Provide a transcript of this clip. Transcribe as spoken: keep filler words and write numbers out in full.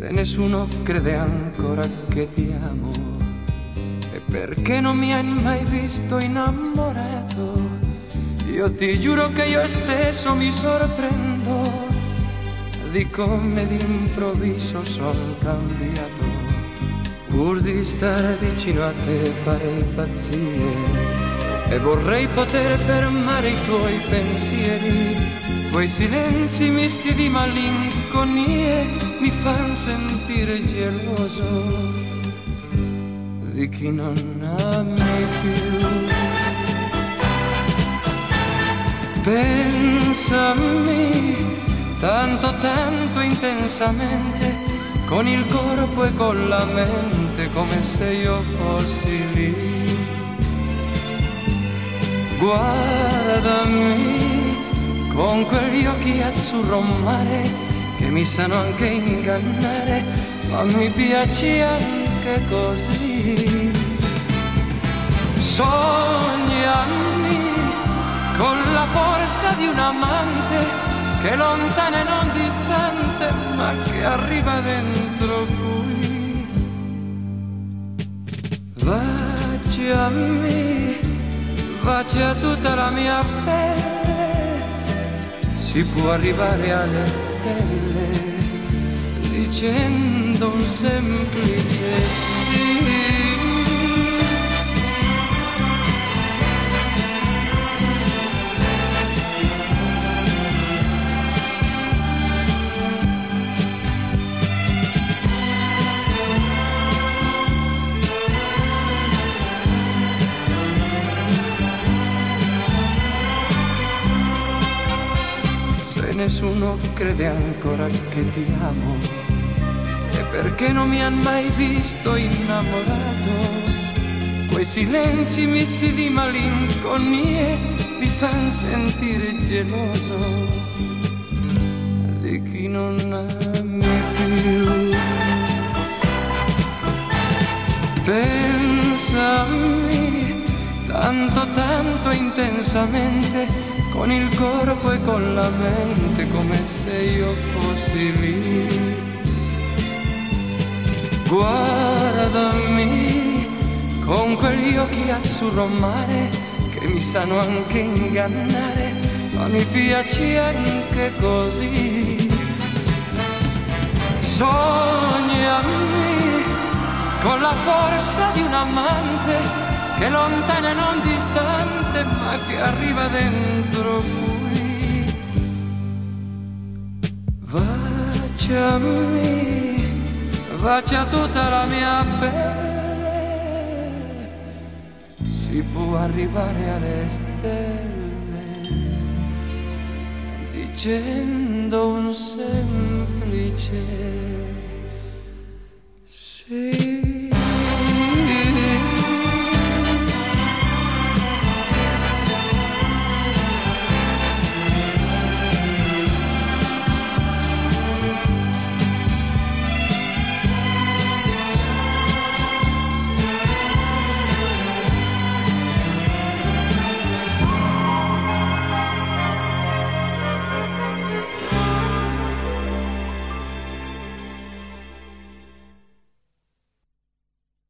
Se nessuno crede ancora che ti amo, è perché non mi hai mai visto innamorato. Io ti giuro che io stesso mi sorprendo di come d'improvviso sono cambiato. Pur di stare vicino a te farei pazzie e vorrei poter fermare i tuoi pensieri. Quei silenzi misti di malinconie mi fan sentire geloso di chi non ami più. Pensami tanto tanto intensamente, con il corpo e con la mente, come se io fossi lì. Guardami con quegli occhi azzurro mare che mi sanno anche ingannare, ma mi piace anche così. Sognami con la forza di un amante che è lontana e non distante, ma che arriva dentro qui. Baciami, bacia tutta la mia pelle, si può arrivare alle stelle dicendo un semplice sì. Nessuno crede ancora che ti amo, e perché non mi han mai visto innamorato. Quei silenzi misti di malinconie mi fan sentire geloso di chi non ami più. Pensami tanto tanto intensamente, con il corpo e con la mente, come se io fossi lì. Guardami con quegli occhi azzurro mare che mi sanno anche ingannare, ma mi piace anche così. Sognami con la forza di un amante che è lontana e non distante, ma che arriva dentro qui. Baciami, bacia tutta la mia pelle, si può arrivare alle stelle dicendo un semplice sì.